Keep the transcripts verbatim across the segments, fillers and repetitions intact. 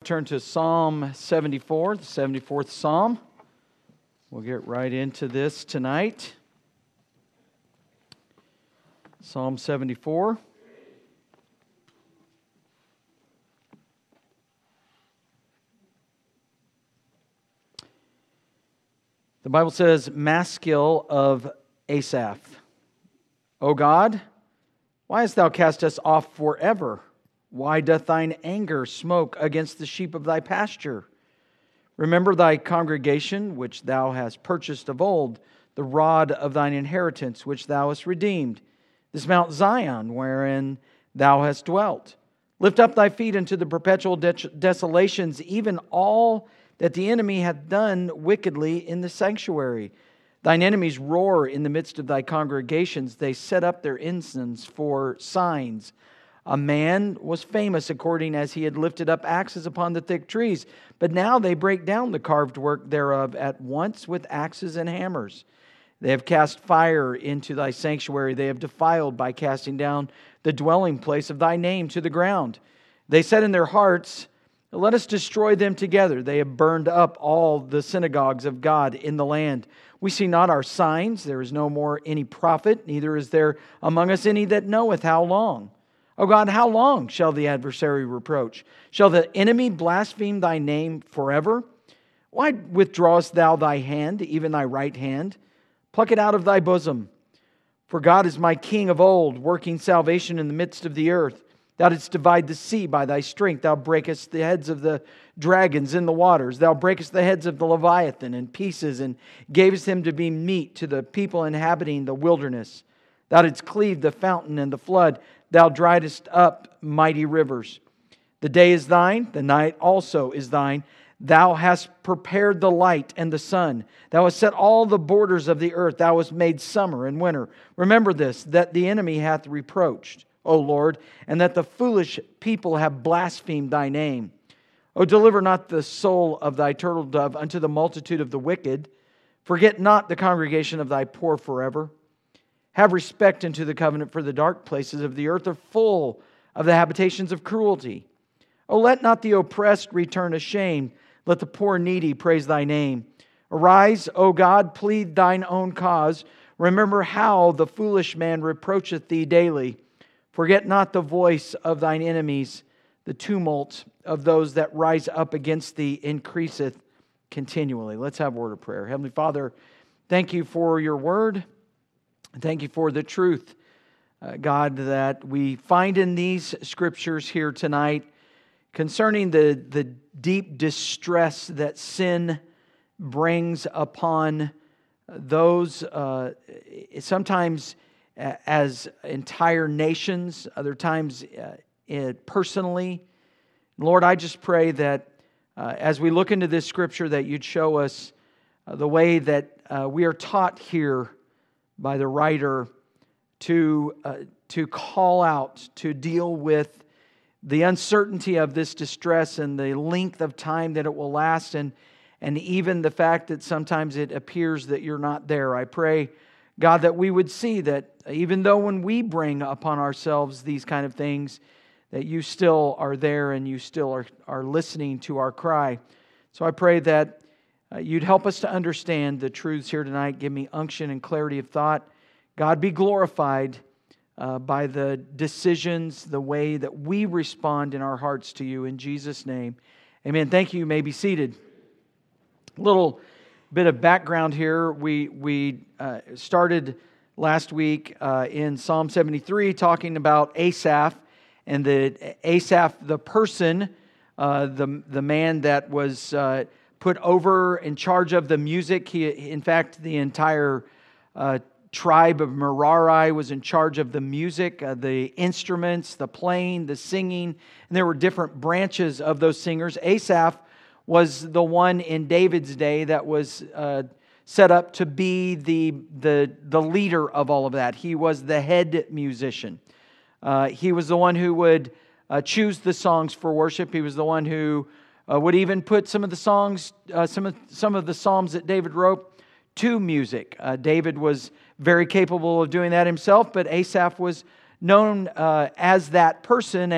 turn to Psalm seventy-four, the seventy-fourth Psalm. We'll get right into this tonight. Psalm seventy-four. The Bible says, Maskil of Asaph. O God, why hast thou cast us off forever? Why doth thine anger smoke against the sheep of thy pasture? Remember thy congregation, which thou hast purchased of old, the rod of thine inheritance, which thou hast redeemed, this Mount Zion, wherein thou hast dwelt. Lift up thy feet into the perpetual de- desolations, even all that the enemy hath done wickedly in the sanctuary. Thine enemies roar in the midst of thy congregations. They set up their ensigns for signs. A man was famous according as he had lifted up axes upon the thick trees. But now they break down the carved work thereof at once with axes and hammers. They have cast fire into thy sanctuary. They have defiled by casting down the dwelling place of thy name to the ground. They said in their hearts, let us destroy them together. They have burned up all the synagogues of God in the land. We see not our signs. There is no more any prophet, neither is there among us any that knoweth how long. O God, how long shall the adversary reproach? Shall the enemy blaspheme thy name forever? Why withdrawest thou thy hand, even thy right hand? Pluck it out of thy bosom. For God is my King of old, working salvation in the midst of the earth. Thou didst divide the sea by thy strength. Thou breakest the heads of the dragons in the waters. Thou breakest the heads of the Leviathan in pieces, and gavest him to be meat to the people inhabiting the wilderness. Thou didst cleave the fountain and the flood. Thou driedest up mighty rivers. The day is thine, the night also is thine. Thou hast prepared the light and the sun. Thou hast set all the borders of the earth. Thou hast made summer and winter. Remember this, that the enemy hath reproached, O Lord, and that the foolish people have blasphemed thy name. O deliver not the soul of thy turtle dove unto the multitude of the wicked. Forget not the congregation of thy poor forever. Have respect unto the covenant, for the dark places of the earth are full of the habitations of cruelty. O let not the oppressed return ashamed. Let the poor needy praise thy name. Arise, O God, plead thine own cause. Remember how the foolish man reproacheth thee daily. Forget not the voice of thine enemies. The tumult of those that rise up against thee increaseth continually. Let's have a word of prayer. Heavenly Father, thank you for your word. Thank you for the truth, uh, God, that we find in these scriptures here tonight concerning the, the deep distress that sin brings upon those, uh, sometimes as entire nations, other times uh, it personally. Lord, I just pray that uh, as we look into this scripture that you'd show us uh, the way that uh, we are taught here by the writer to, uh, to call out, to deal with the uncertainty of this distress and the length of time that it will last, and, and even the fact that sometimes it appears that you're not there. I pray, God, that we would see that even though when we bring upon ourselves these kind of things, that you still are there and you still are, are listening to our cry. So I pray that uh, you'd help us to understand the truths here tonight. Give me unction and clarity of thought. God, be glorified uh, by the decisions, the way that we respond in our hearts to you. In Jesus' name, amen. Thank you. You may be seated. A little bit of background here. We, we uh, started last week uh, in Psalm seventy-three talking about Asaph, and the Asaph, the person, uh, the, the man that was uh, put over in charge of the music. He, in fact, the entire uh, tribe of Merari was in charge of the music, uh, the instruments, the playing, the singing, and there were different branches of those singers. Asaph was the one in David's day that was uh, set up to be the, the, the leader of all of that. He was the head musician. Uh, he was the one who would uh, choose the songs for worship. He was the one who uh, would even put some of the songs, uh, some of some of the psalms that David wrote to music. Uh, David was very capable of doing that himself, but Asaph was known uh, as that person. And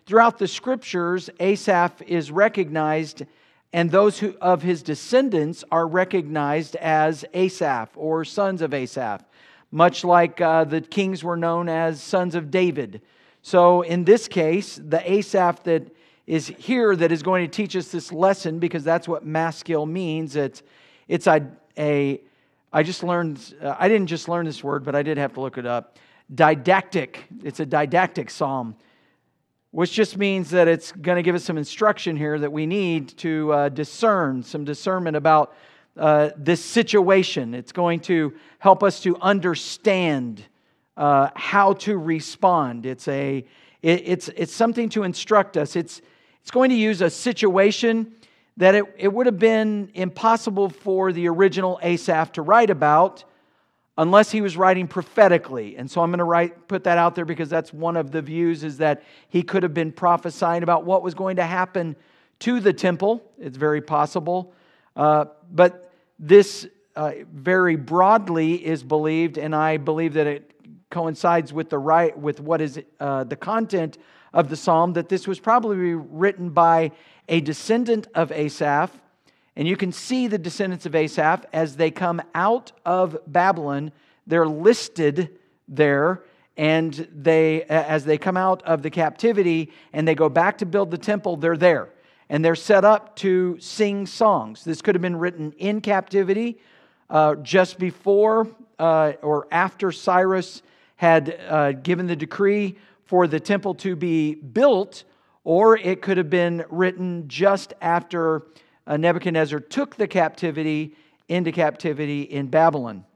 throughout the Scriptures, Asaph is recognized, and those who, of his descendants are recognized as Asaph or sons of Asaph, much like uh, the kings were known as sons of David. So in this case, the Asaph that is here that is going to teach us this lesson, because that's what maskil means. It's it's a, a I just learned, uh, I didn't just learn this word, but I did have to look it up. Didactic. It's a didactic psalm, which just means that it's going to give us some instruction here that we need to uh, discern, some discernment about uh, this situation. It's going to help us to understand uh, how to respond. It's a it, it's it's something to instruct us. It's it's going to use a situation that it, it would have been impossible for the original Asaph to write about unless he was writing prophetically. And so I'm going to write, put that out there because that's one of the views, is that he could have been prophesying about what was going to happen to the temple. It's very possible. Uh, but this uh, very broadly is believed, and I believe that it coincides with the right with what is uh, the content of the psalm, that this was probably written by a descendant of Asaph. And you can see the descendants of Asaph as they come out of Babylon. They're listed there, and they, as they come out of the captivity and they go back to build the temple, they're there. And they're set up to sing songs. This could have been written in captivity, uh, just before uh, or after Cyrus had uh, given the decree for the temple to be built, or it could have been written just after Uh, Nebuchadnezzar took the captivity into captivity in Babylon.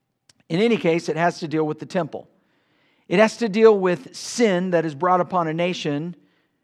In any case, it has to deal with the temple. It has to deal with sin that is brought upon a nation,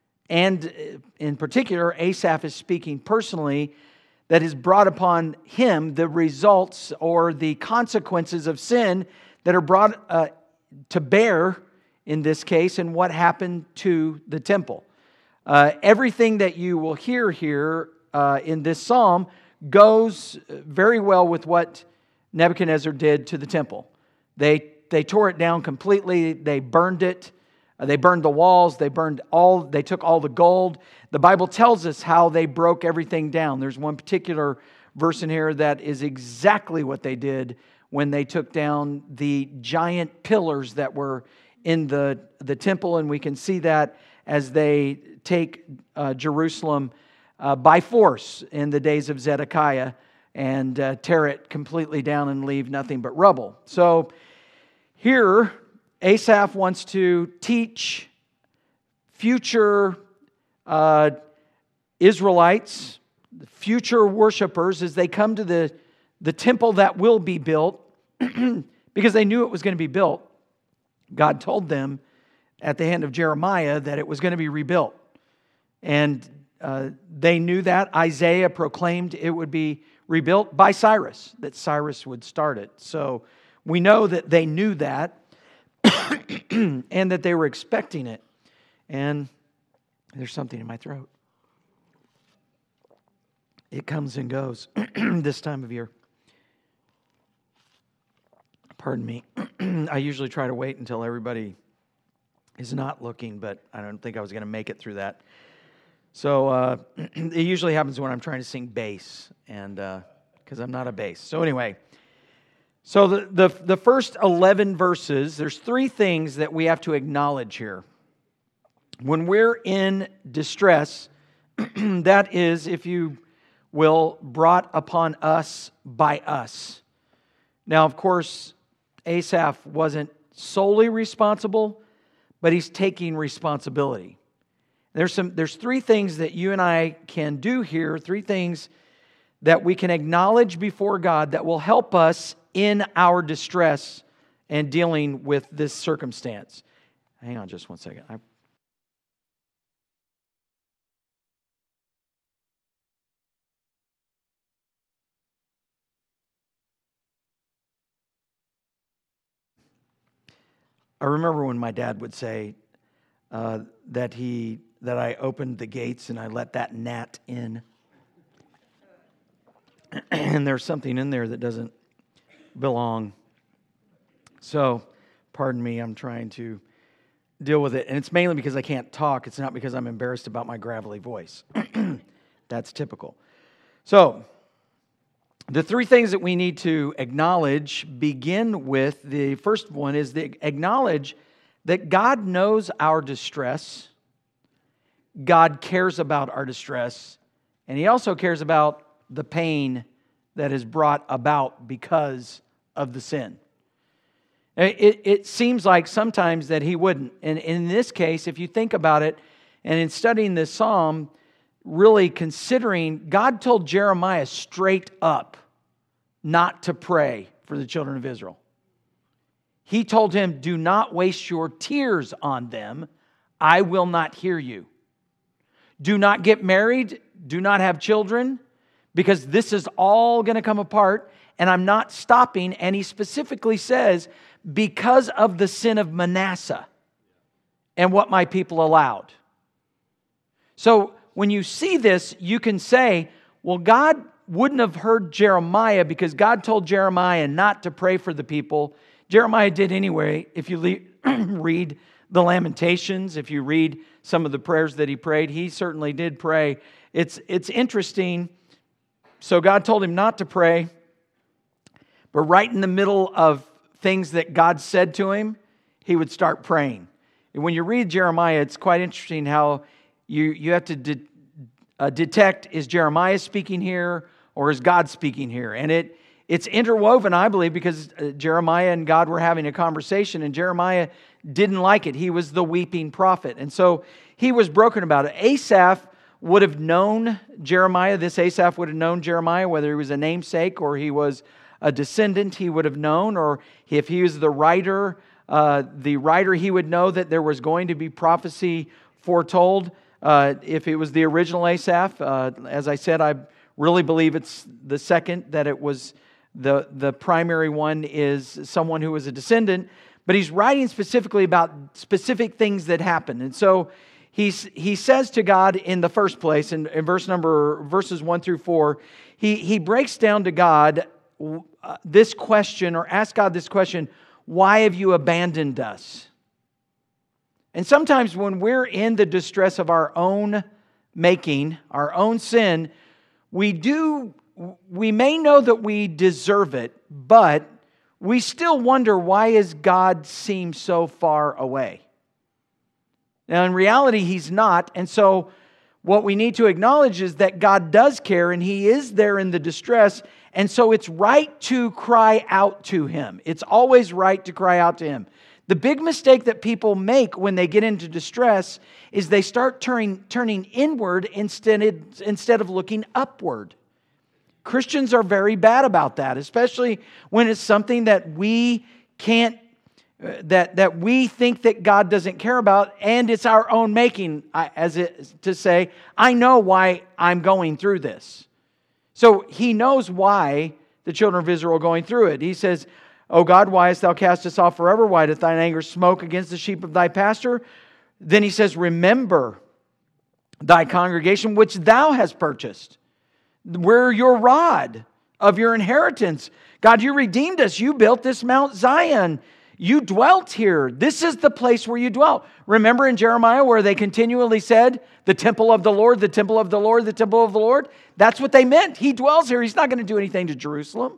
and in particular, Asaph is speaking personally, that is brought upon him the results or the consequences of sin that are brought uh, to bear in this case, and what happened to the temple. Uh, everything that you will hear here Uh, in this psalm goes very well with what Nebuchadnezzar did to the temple. They they tore it down completely. They burned it. Uh, they burned the walls. They burned all. They took all the gold. The Bible tells us how they broke everything down. There's one particular verse in here that is exactly what they did when they took down the giant pillars that were in the the temple, and we can see that as they take uh, Jerusalem Uh, by force in the days of Zedekiah, and uh, tear it completely down and leave nothing but rubble. So here, Asaph wants to teach future uh, Israelites, future worshipers, as they come to the, the temple that will be built, because they knew it was going to be built. God told them at the hand of Jeremiah that it was going to be rebuilt. And Uh, they knew that. Isaiah proclaimed it would be rebuilt by Cyrus, that Cyrus would start it. So we know that they knew that and that they were expecting it. And there's something in my throat. It comes and goes this time of year. Pardon me. I usually try to wait until everybody is not looking, but I don't think I was going to make it through that. So uh, it usually happens when I'm trying to sing bass, and because uh, I'm not a bass. So anyway, so the, the the first eleven verses, there's three things that we have to acknowledge here. When we're in distress, that is, if you will, brought upon us by us. Now, of course, Asaph wasn't solely responsible, but he's taking responsibility. There's some. There's three things that you and I can do here, three things that we can acknowledge before God that will help us in our distress and dealing with this circumstance. Hang on just one second. I I remember when my dad would say uh, that he that I opened the gates and I let that gnat in. And there's something in there that doesn't belong. So, pardon me, I'm trying to deal with it. And it's mainly because I can't talk. It's not because I'm embarrassed about my gravelly voice. That's typical. So, the three things that we need to acknowledge begin with, the first one is to acknowledge that God knows our distress, God cares about our distress, and He also cares about the pain that is brought about because of the sin. It, it seems like sometimes that He wouldn't. And in this case, if you think about it, and in studying this psalm, really considering, God told Jeremiah straight up not to pray for the children of Israel. He told him, do not waste your tears on them. I will not hear you. Do not get married. Do not have children, because this is all going to come apart, and I'm not stopping. And he specifically says, because of the sin of Manasseh and what my people allowed. So when you see this, you can say, well, God wouldn't have heard Jeremiah because God told Jeremiah not to pray for the people. Jeremiah did anyway. If you read the Lamentations, if you read some of the prayers that he prayed, he certainly did pray. It's, it's interesting. So God told him not to pray, but right in the middle of things that God said to him, he would start praying. And when you read Jeremiah, it's quite interesting how you, you have to de- uh, detect, is Jeremiah speaking here or is God speaking here? And it it's interwoven, I believe, because Jeremiah and God were having a conversation, and Jeremiah didn't like it. He was the weeping prophet. And so he was broken about it. Asaph would have known Jeremiah. This Asaph would have known Jeremiah, whether he was a namesake or he was a descendant, he would have known. Or if he was the writer, uh, the writer, he would know that there was going to be prophecy foretold. Uh, if it was the original Asaph, uh, as I said, I really believe it's the second, that it was the, the primary one is someone who was a descendant. But he's writing specifically about specific things that happened. And so he's, he says to God in the first place, in, in verse number verses one through four, he, he breaks down to God uh, this question, or asks God this question, why have you abandoned us? And sometimes when we're in the distress of our own making, our own sin, we do, we may know that we deserve it, but we still wonder, why is God seem so far away? Now, in reality, He's not. And so what we need to acknowledge is that God does care, and He is there in the distress. And so it's right to cry out to Him. It's always right to cry out to Him. The big mistake that people make when they get into distress is they start turning, turning inward instead, instead of looking upward. Christians are very bad about that, especially when it's something that we can't, uh, that, that we think that God doesn't care about, and it's our own making, as it to say, I know why I'm going through this. So He knows why the children of Israel are going through it. He says, O God, why hast thou cast us off forever? Why doth thine anger smoke against the sheep of thy pasture? Then He says, remember thy congregation which thou hast purchased. We're your rod of your inheritance. God, you redeemed us. You built this Mount Zion. You dwelt here. This is the place where you dwelt. Remember in Jeremiah where they continually said, the temple of the Lord, the temple of the Lord, the temple of the Lord? That's what they meant. He dwells here. He's not going to do anything to Jerusalem.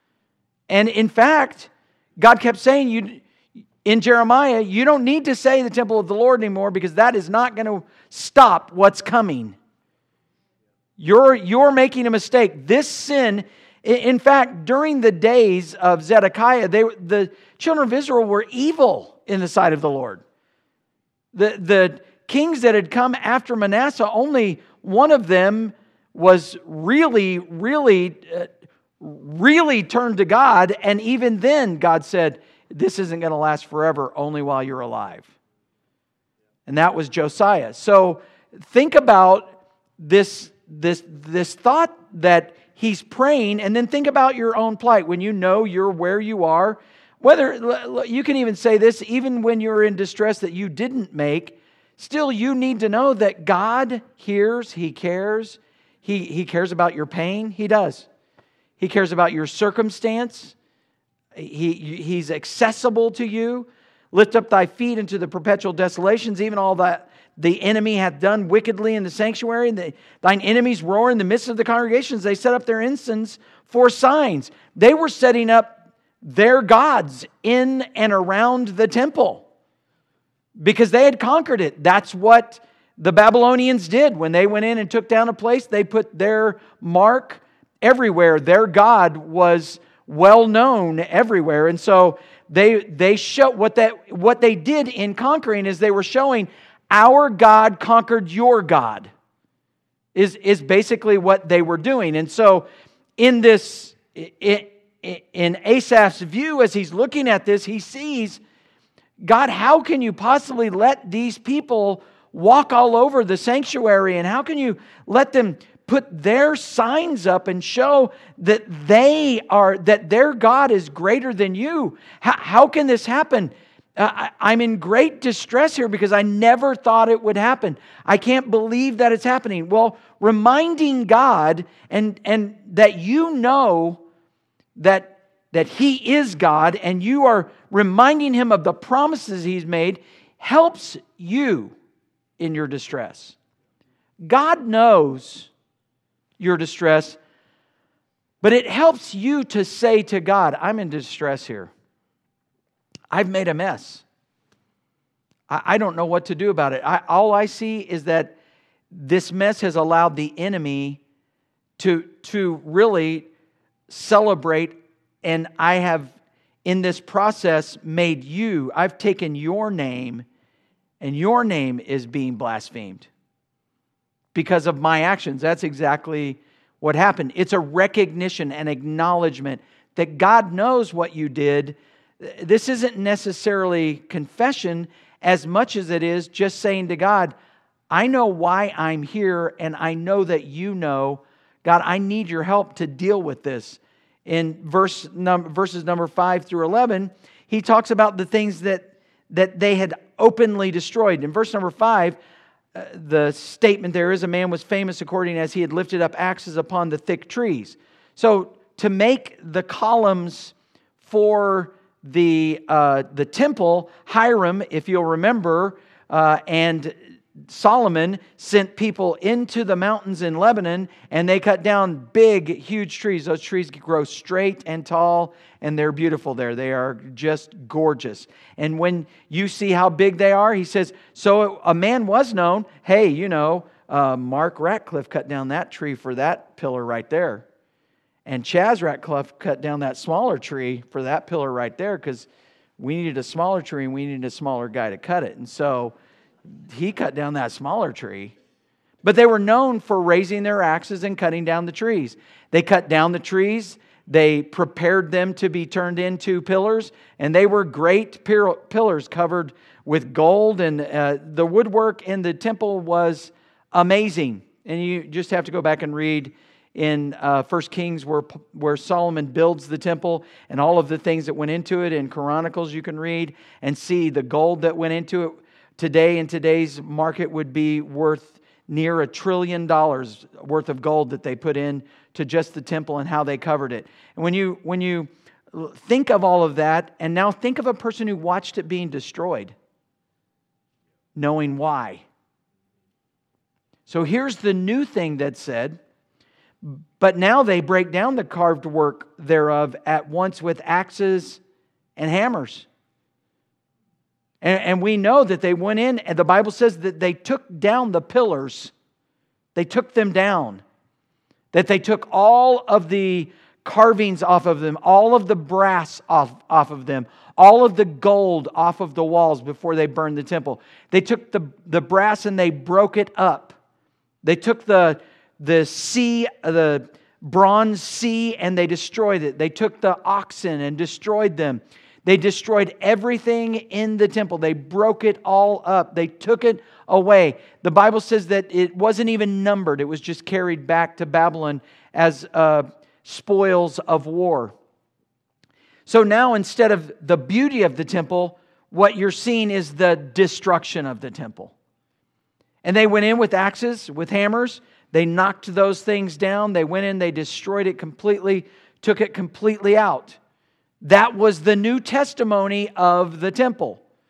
And in fact, God kept saying, you in Jeremiah, you don't need to say the temple of the Lord anymore, because that is not going to stop what's coming. You're, you're making a mistake. This sin, in fact, during the days of Zedekiah, they, the children of Israel were evil in the sight of the Lord. The, the kings that had come after Manasseh, only one of them was really, really, uh, really turned to God. And even then, God said, this isn't going to last forever, only while you're alive. And that was Josiah. So think about this This, this thought that he's praying, and then think about your own plight when you know you're where you are. Whether you can even say this, even when you're in distress that you didn't make, still you need to know that God hears, He cares. He, he cares about your pain. He does. He cares about your circumstance. He, he's accessible to you. Lift up thy feet into the perpetual desolations, even all that the enemy hath done wickedly in the sanctuary. And the, thine enemies roar in the midst of the congregations. They set up their ensigns for signs. They were setting up their gods in and around the temple because they had conquered it. That's what the Babylonians did. When they went in and took down a place, they put their mark everywhere. Their God was well known everywhere. And so they they show what that what they did in conquering is they were showing our God conquered your God. Is is basically what they were doing. And so in this in, in Asaph's view, as he's looking at this, he sees, God, how can you possibly let these people walk all over the sanctuary? And how can you let them put their signs up and show that they are, that their God is greater than you? How, how can this happen? Uh, I, I'm in great distress here because I never thought it would happen. I can't believe that it's happening. Well, reminding God and, and that you know that, that He is God and you are reminding Him of the promises He's made helps you in your distress. God knows your distress, but it helps you to say to God, I'm in distress here. I've made a mess. I, I don't know what to do about it. I, all I see is that this mess has allowed the enemy to, to really celebrate, and I have, in this process, made you, I've taken your name, and your name is being blasphemed because of my actions. That's exactly what happened. It's a recognition and acknowledgement that God knows what you did. This isn't necessarily confession as much as it is just saying to God, I know why I'm here and I know that you know. God, I need your help to deal with this. In verse num- verses number five through eleven, he talks about the things that, that they had openly destroyed. In verse number five, uh, the statement there is, a man was famous according as he had lifted up axes upon the thick trees. So to make the columns for the uh, the temple, Hiram, if you'll remember, uh, and Solomon sent people into the mountains in Lebanon, and they cut down big, huge trees. Those trees grow straight and tall, and they're beautiful there. They are just gorgeous. And when you see how big they are, he says, so a man was known, hey, you know, uh, Mark Ratcliffe cut down that tree for that pillar right there. And Chaz Ratcliffe cut down that smaller tree for that pillar right there because we needed a smaller tree and we needed a smaller guy to cut it. And so he cut down that smaller tree. But they were known for raising their axes and cutting down the trees. They cut down the trees. They prepared them to be turned into pillars. And they were great pillars covered with gold. And uh, the woodwork in the temple was amazing. And you just have to go back and read in uh, First Kings where, where Solomon builds the temple and all of the things that went into it. In Chronicles you can read and see the gold that went into it. Today, in today's market, would be worth near a trillion dollars worth of gold that they put in to just the temple and how they covered it. And when you when you think of all of that, and now think of a person who watched it being destroyed, knowing why. So here's the new thing that's said, but now they break down the carved work thereof at once with axes and hammers. And, and we know that they went in, and the Bible says that they took down the pillars. They took them down. That they took all of the carvings off of them, all of the brass off, off of them, all of the gold off of the walls before they burned the temple. They took the, the brass and they broke it up. They took the, the sea, the bronze sea, and they destroyed it. They took the oxen and destroyed them. They destroyed everything in the temple. They broke it all up. They took it away. The Bible says that it wasn't even numbered. It was just carried back to Babylon as uh, spoils of war. So now instead of the beauty of the temple, what you're seeing is the destruction of the temple. And they went in with axes, with hammers. They knocked those things down. They went in, they destroyed it completely, took it completely out. That was the new testimony of the temple.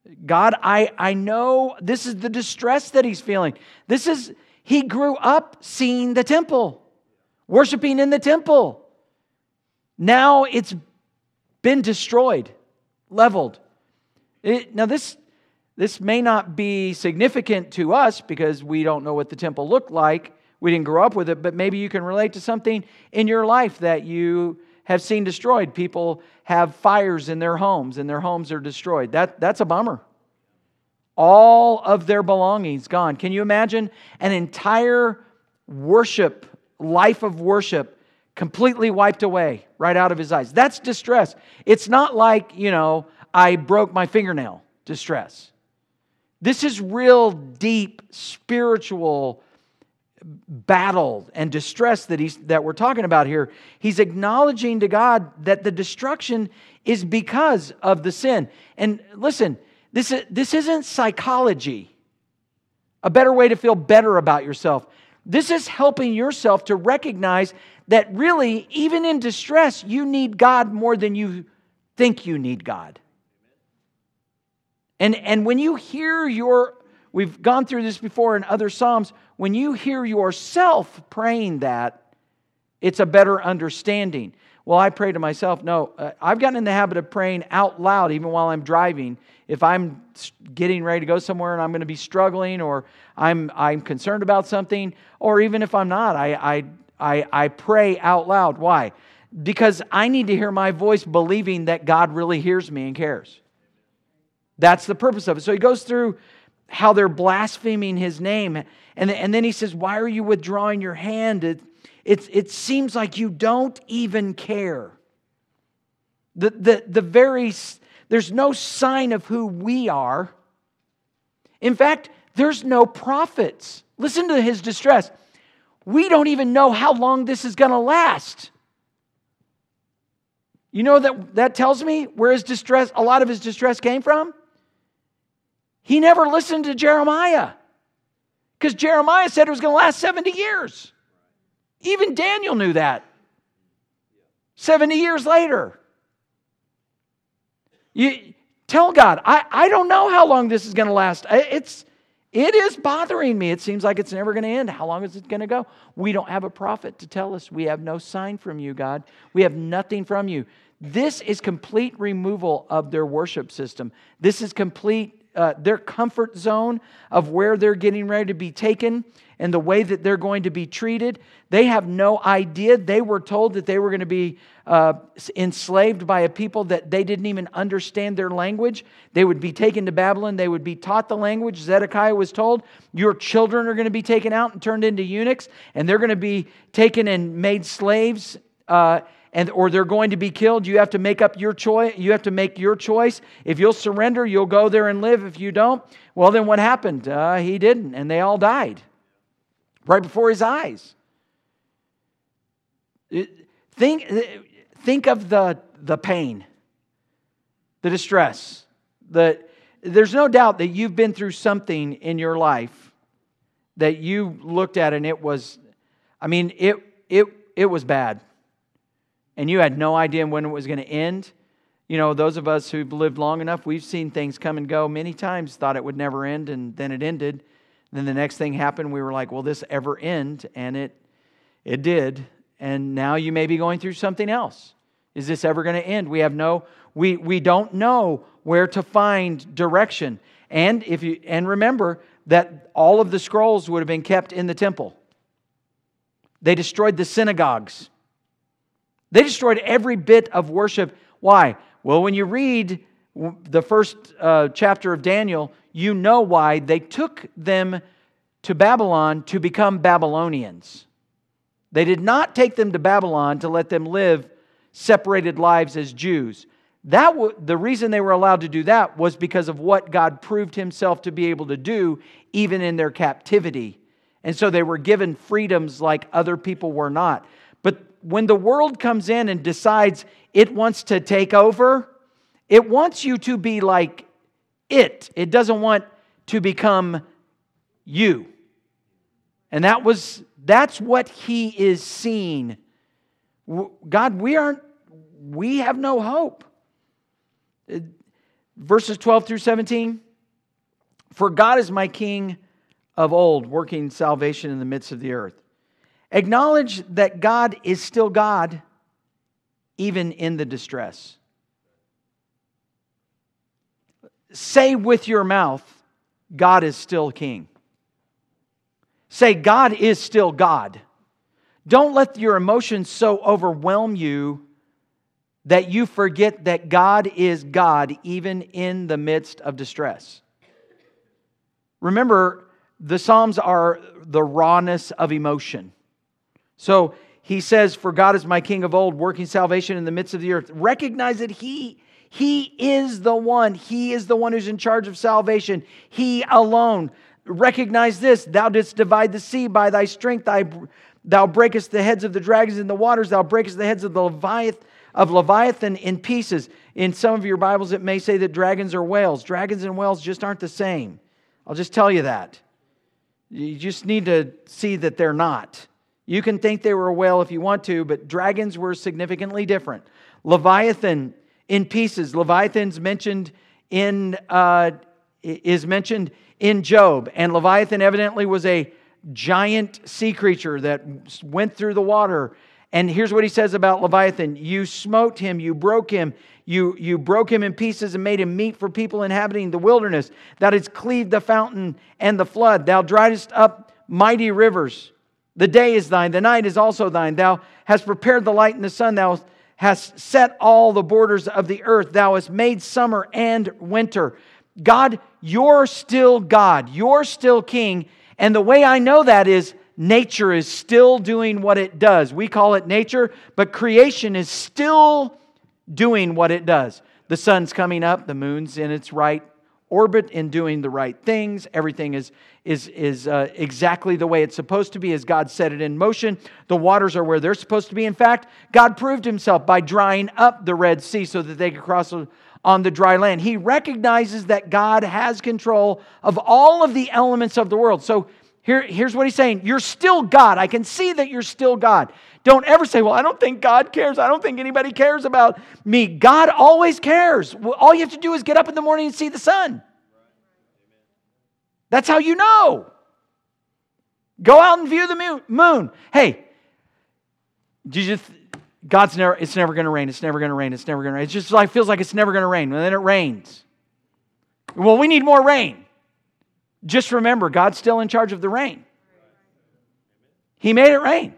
God, I, I know this is the distress that he's feeling. This is, he grew up seeing the temple, worshiping in the temple. Now it's been destroyed, leveled. It, now this, this may not be significant to us because we don't know what the temple looked like. We didn't grow up with it, but maybe you can relate to something in your life that you have seen destroyed. People have fires in their homes and their homes are destroyed. That, that's a bummer. All of their belongings gone. Can you imagine an entire worship, life of worship, completely wiped away right out of his eyes? That's distress. It's not like, you know, I broke my fingernail distress. This is real deep spiritual battle and distress that he's that we're talking about here. He's acknowledging to God that the destruction is because of the sin. And listen, this is, this isn't psychology, a better way to feel better about yourself. This is helping yourself to recognize that really, even in distress, you need God more than you think you need God. And, and when you hear your, we've gone through this before in other Psalms, when you hear yourself praying that, it's a better understanding. Well, I pray to myself. No, uh, I've gotten in the habit of praying out loud even while I'm driving. If I'm getting ready to go somewhere and I'm going to be struggling, or I'm I'm concerned about something, or even if I'm not, I I I, I pray out loud. Why? Because I need to hear my voice believing that God really hears me and cares. That's the purpose of it. So he goes through how they're blaspheming his name. And, and then he says, why are you withdrawing your hand? It, it, it seems like you don't even care. The, the, the very, there's no sign of who we are. In fact, there's no prophets. Listen to his distress. We don't even know how long this is going to last. You know that that tells me where his distress, a lot of his distress came from? He never listened to Jeremiah. Because Jeremiah said it was going to last seventy years. Even Daniel knew that. seventy years later. You tell God, I, I don't know how long this is going to last. It's, it is bothering me. It seems like it's never going to end. How long is it going to go? We don't have a prophet to tell us. We have no sign from you, God. We have nothing from you. This is complete removal of their worship system. This is complete Uh, their comfort zone of where they're getting ready to be taken and the way that they're going to be treated. They have no idea. They were told that they were going to be uh, enslaved by a people that they didn't even understand their language. They would be taken to Babylon. They would be taught the language. Zedekiah was told, your children are going to be taken out and turned into eunuchs, and they're going to be taken and made slaves, uh, and or they're going to be killed. You have to make up your choice. You have to make your choice. If you'll surrender, you'll go there and live. If you don't, well, then what happened? Uh, he didn't, and they all died right before his eyes. Think, think of the the pain, the distress. The there's no doubt that you've been through something in your life that you looked at and it was, I mean, it it it was bad. And you had no idea when it was going to end. You know, those of us who've lived long enough, we've seen things come and go many times, thought it would never end, and then it ended. Then the next thing happened, we were like, will this ever end? And it it did. And now you may be going through something else. Is this ever going to end? We have no, we we don't know where to find direction. And if you and remember that all of the scrolls would have been kept in the temple. They destroyed the synagogues. They destroyed every bit of worship. Why? Well, when you read the first uh, chapter of Daniel, you know why. They took them to Babylon to become Babylonians. They did not take them to Babylon to let them live separated lives as Jews. That w- the reason they were allowed to do that was because of what God proved Himself to be able to do even in their captivity. And so they were given freedoms like other people were not. But when the world comes in and decides it wants to take over, it wants you to be like it. It doesn't want to become you. And that was that's what He is seeing. God, we aren't we have no hope. Verses twelve through seventeen. For God is my King of old, working salvation in the midst of the earth. Acknowledge that God is still God, even in the distress. Say with your mouth, God is still King. Say, God is still God. Don't let your emotions so overwhelm you that you forget that God is God, even in the midst of distress. Remember, the Psalms are the rawness of emotion. So he says, for God is my King of old, working salvation in the midst of the earth. Recognize that He He is the one. He is the one who's in charge of salvation. He alone. Recognize this. Thou didst divide the sea by thy strength. Thy, thou breakest the heads of the dragons in the waters. Thou breakest the heads of the Leviathan, of Leviathan in pieces. In some of your Bibles, it may say that dragons are whales. Dragons and whales just aren't the same. I'll just tell you that. You just need to see that they're not. You can think they were a whale if you want to, but dragons were significantly different. Leviathan in pieces. Leviathan's mentioned in uh, is mentioned in Job, and Leviathan evidently was a giant sea creature that went through the water. And here's what he says about Leviathan: you smote him, you broke him, you you broke him in pieces and made him meat for people inhabiting the wilderness. Thou didst cleave the fountain and the flood. Thou driedest up mighty rivers. The day is thine, the night is also thine. Thou hast prepared the light and the sun. Thou hast set all the borders of the earth. Thou hast made summer and winter. God, you're still God. You're still King. And the way I know that is nature is still doing what it does. We call it nature, but creation is still doing what it does. The sun's coming up. The moon's in its right orbit and doing the right things. Everything is is is uh, exactly the way it's supposed to be as God set it in motion. The waters are where they're supposed to be. In fact, God proved Himself by drying up the Red Sea so that they could cross on the dry land. He recognizes that God has control of all of the elements of the world. So here, here's what He's saying. You're still God. I can see that you're still God. Don't ever say, well, I don't think God cares. I don't think anybody cares about me. God always cares. All you have to do is get up in the morning and see the sun. That's how you know. Go out and view the moon. Hey, did you th- God's never, it's never going to rain. It's never going to rain. It's never going to rain. It's just like, feels like it's never going to rain. And then it rains. Well, we need more rain. Just remember, God's still in charge of the rain. He made it rain.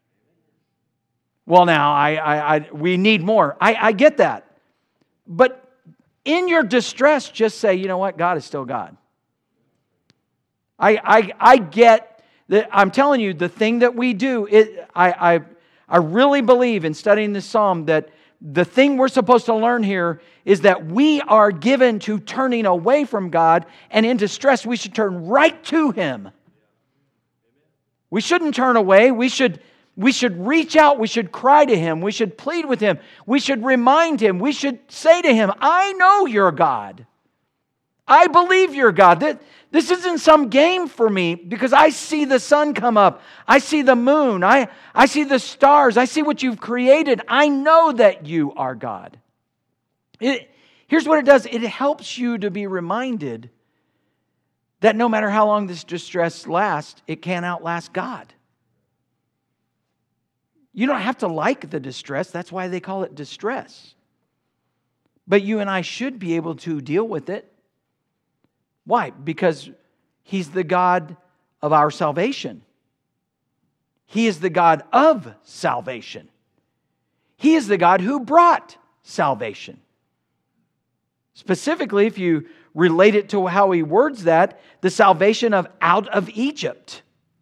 Well, now, I, I, I we need more. I, I get that. But in your distress, just say, you know what? God is still God. I, I, I get that. I'm telling you, the thing that we do, it, I, I, I really believe in studying this psalm that the thing we're supposed to learn here is that we are given to turning away from God, and in distress, we should turn right to Him. We shouldn't turn away. We should, we should reach out. We should cry to Him. We should plead with Him. We should remind Him. We should say to Him, I know you're God. I believe you're God. This isn't some game for me because I see the sun come up. I see the moon. I, I see the stars. I see what you've created. I know that you are God. It, here's what it does. It helps you to be reminded that no matter how long this distress lasts, it can't outlast God. You don't have to like the distress. That's why they call it distress. But you and I should be able to deal with it. Why? Because He's the God of our salvation. He is the God of salvation. He is the God who brought salvation. Specifically, if you relate it to how He words that, the salvation of out of Egypt.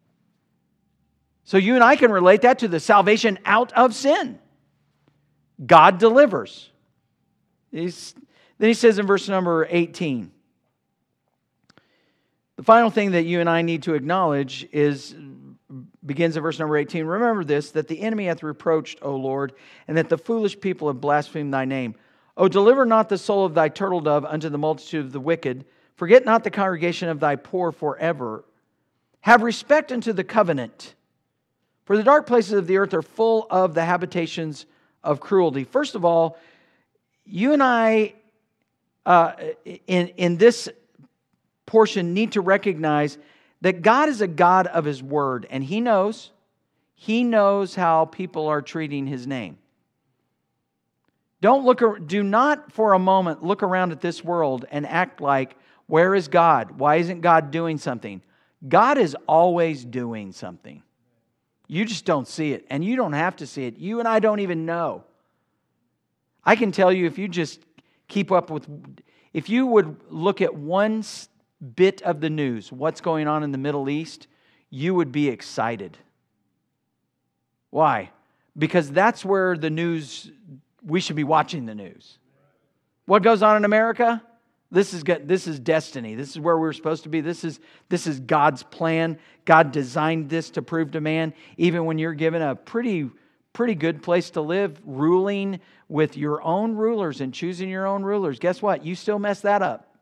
So you and I can relate that to the salvation out of sin. God delivers. He's, then He says in verse number eighteen, the final thing that you and I need to acknowledge is, begins in verse number eighteen. Remember this, that the enemy hath reproached, O Lord, and that the foolish people have blasphemed Thy name. O deliver not the soul of Thy turtle dove unto the multitude of the wicked. Forget not the congregation of Thy poor forever. Have respect unto the covenant. For the dark places of the earth are full of the habitations of cruelty. First of all, you and I uh, in, in this portion need to recognize that God is a God of His Word, and He knows, He knows how people are treating His name. Don't look, do not for a moment look around at this world and act like, where is God? Why isn't God doing something? God is always doing something. You just don't see it, and you don't have to see it. You and I don't even know. I can tell you, if you just keep up with, if you would look at one bit of the news, what's going on in the Middle East, you would be excited. Why? Because that's where the news, we should be watching the news. What goes on in America? This is this is destiny. This is where we're supposed to be. This is this is God's plan. God designed this to prove to man. Even when you're given a pretty pretty good place to live, ruling with your own rulers and choosing your own rulers, guess what? You still mess that up.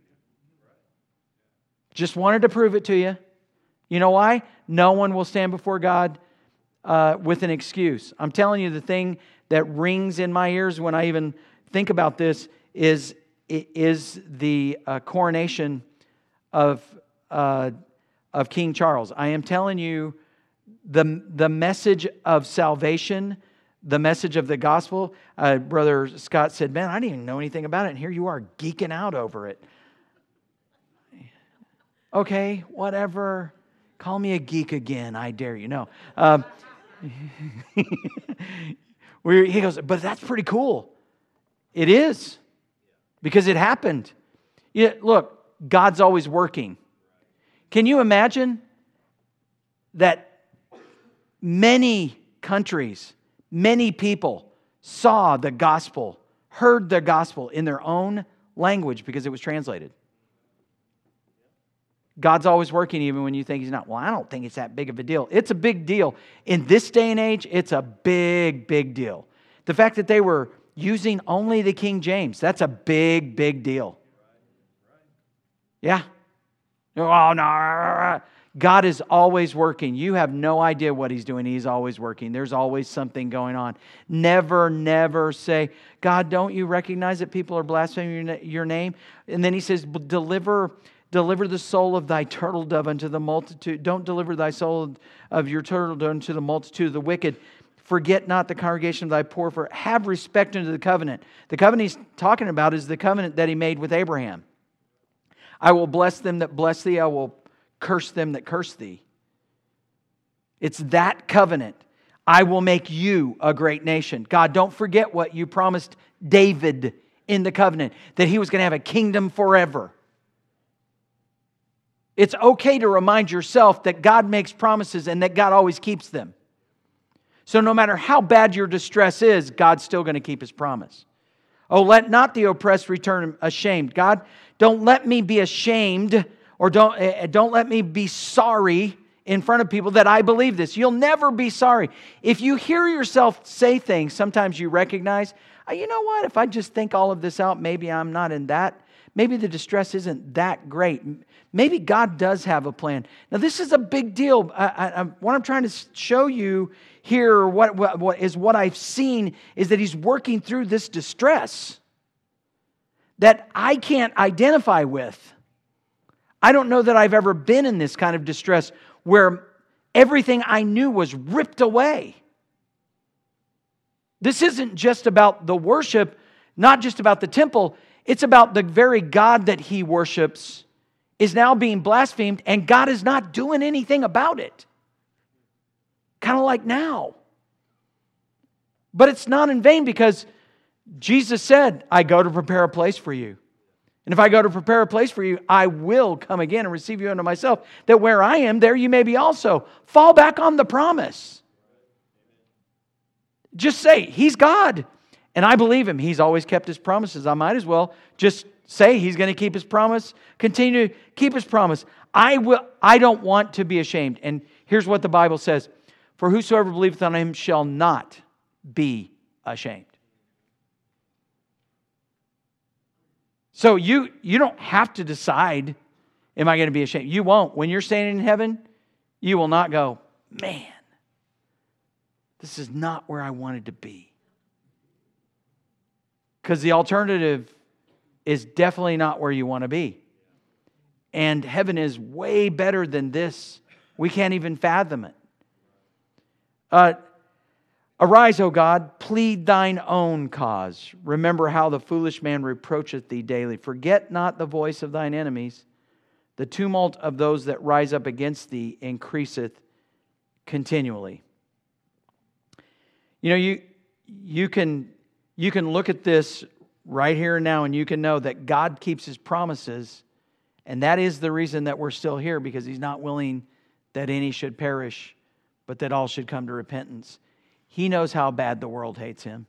Just wanted to prove it to you. You know why? No one will stand before God uh, with an excuse. I'm telling you, the thing that rings in my ears when I even think about this is is the uh, coronation of uh, of King Charles. I am telling you, the the message of salvation, the message of the gospel. Uh, Brother Scott said, "Man, I didn't even know anything about it, and here you are geeking out over it." Okay, whatever. Call me a geek again, I dare you. No. Um, he goes, but that's pretty cool. It is. Because it happened. Yeah, look, God's always working. Can you imagine that many countries, many people saw the gospel, heard the gospel in their own language because it was translated? God's always working even when you think He's not. Well, I don't think it's that big of a deal. It's a big deal. In this day and age, it's a big, big deal. The fact that they were using only the King James, that's a big, big deal. Yeah. Oh, no. God is always working. You have no idea what He's doing. He's always working. There's always something going on. Never, never say, God, don't you recognize that people are blaspheming your name? And then He says, deliver, deliver the soul of thy turtle dove unto the multitude. Don't deliver thy soul of your turtle dove unto the multitude of the wicked. Forget not the congregation of thy poor, for have respect unto the covenant. The covenant He's talking about is the covenant that He made with Abraham. I will bless them that bless thee. I will curse them that curse thee. It's that covenant. I will make you a great nation. God, don't forget what you promised David in the covenant, that he was going to have a kingdom forever. It's okay to remind yourself that God makes promises and that God always keeps them. So no matter how bad your distress is, God's still going to keep His promise. Oh, let not the oppressed return ashamed. God, don't let me be ashamed, or don't, don't let me be sorry in front of people that I believe this. You'll never be sorry. If you hear yourself say things, sometimes you recognize, oh, you know what? If I just think all of this out, maybe I'm not in that. Maybe the distress isn't that great. Maybe God does have a plan. Now, this is a big deal. I, I, what I'm trying to show you here, what, what, what is what I've seen, is that He's working through this distress that I can't identify with. I don't know that I've ever been in this kind of distress where everything I knew was ripped away. This isn't just about the worship, not just about the temple. It's about the very God that he worships is now being blasphemed, and God is not doing anything about it. Kind of like now. But it's not in vain, because Jesus said, I go to prepare a place for you. And if I go to prepare a place for you, I will come again and receive you unto myself, that where I am, there you may be also. Fall back on the promise. Just say, He's God. And I believe Him. He's always kept His promises. I might as well just say He's going to keep His promise. Continue to keep His promise. I will. I don't want to be ashamed. And here's what the Bible says. For whosoever believeth on Him shall not be ashamed. So you, you don't have to decide, am I going to be ashamed? You won't. When you're standing in heaven, you will not go, man, this is not where I wanted to be. Because the alternative is definitely not where you want to be. And heaven is way better than this. We can't even fathom it. Uh, Arise, O God, plead thine own cause. Remember how the foolish man reproacheth thee daily. Forget not the voice of thine enemies. The tumult of those that rise up against thee increaseth continually. You know, you you can you can look at this right here and now, and you can know that God keeps His promises, and that is the reason that we're still here, because He's not willing that any should perish, but that all should come to repentance. He knows how bad the world hates Him.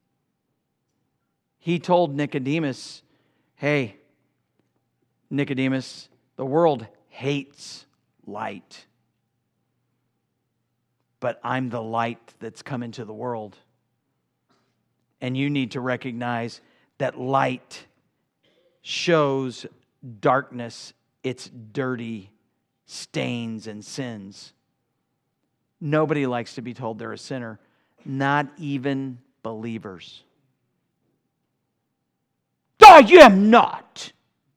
He told Nicodemus, hey, Nicodemus, the world hates light. But I'm the light that's come into the world. And you need to recognize that light shows darkness, its dirty stains and sins. Nobody likes to be told they're a sinner, not even believers. I am not.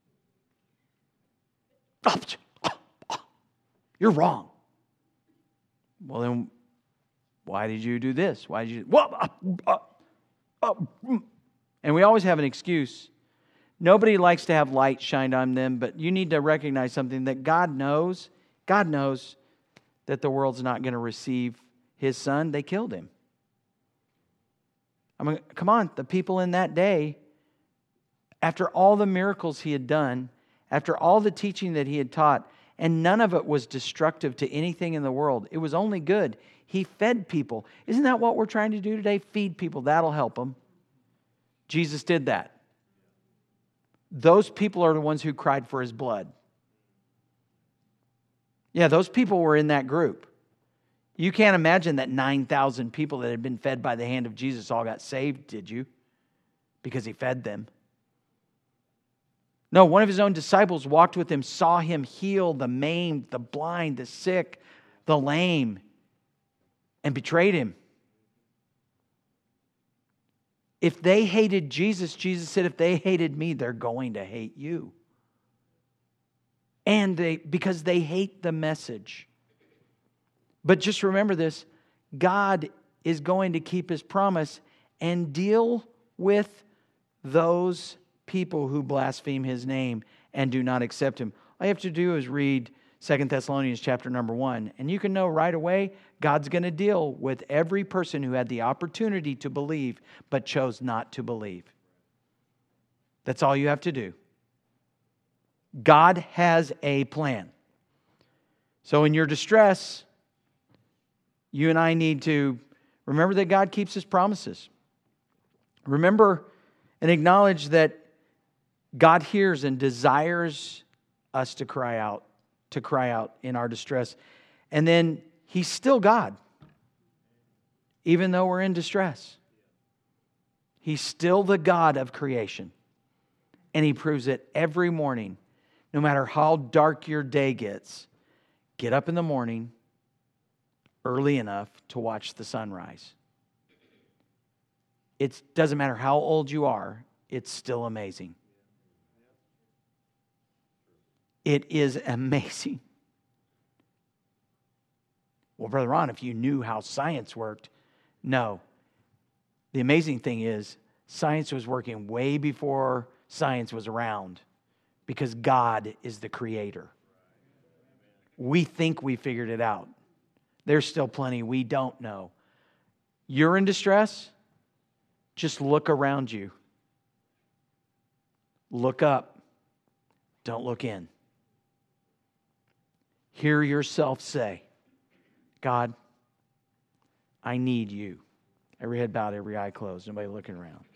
You're wrong. Well, then, why did you do this? Why did you... Well, uh, uh, uh, and we always have an excuse. Nobody likes to have light shined on them, but you need to recognize something, that God knows. God knows that the world's not going to receive His Son. They killed Him. I mean, come on, the people in that day, after all the miracles He had done, after all the teaching that He had taught, and none of it was destructive to anything in the world. It was only good. He fed people. Isn't that what we're trying to do today? Feed people. That'll help them. Jesus did that. Those people are the ones who cried for His blood. Yeah, those people were in that group. You can't imagine that nine thousand people that had been fed by the hand of Jesus all got saved, did you? Because He fed them. No, one of His own disciples walked with Him, saw Him heal the maimed, the blind, the sick, the lame, and betrayed Him. If they hated Jesus, Jesus said, if they hated me, they're going to hate you. And they, because they hate the message. But just remember this, God is going to keep His promise and deal with those people who blaspheme His name and do not accept Him. All you have to do is read Second Thessalonians chapter number one, and you can know right away God's going to deal with every person who had the opportunity to believe but chose not to believe. That's all you have to do. God has a plan. So in your distress, you and I need to remember that God keeps His promises. Remember and acknowledge that God hears and desires us to cry out, to cry out in our distress. And then He's still God, even though we're in distress. He's still the God of creation. And He proves it every morning. No matter how dark your day gets, get up in the morning early enough to watch the sunrise. It doesn't matter how old you are, it's still amazing. It is amazing. Well, Brother Ron, if you knew how science worked, no. The amazing thing is, science was working way before science was around, because God is the creator. We think we figured it out. There's still plenty we don't know. You're in distress? Just look around you. Look up. Don't look in. Hear yourself say, God, I need you. Every head bowed, every eye closed, nobody looking around.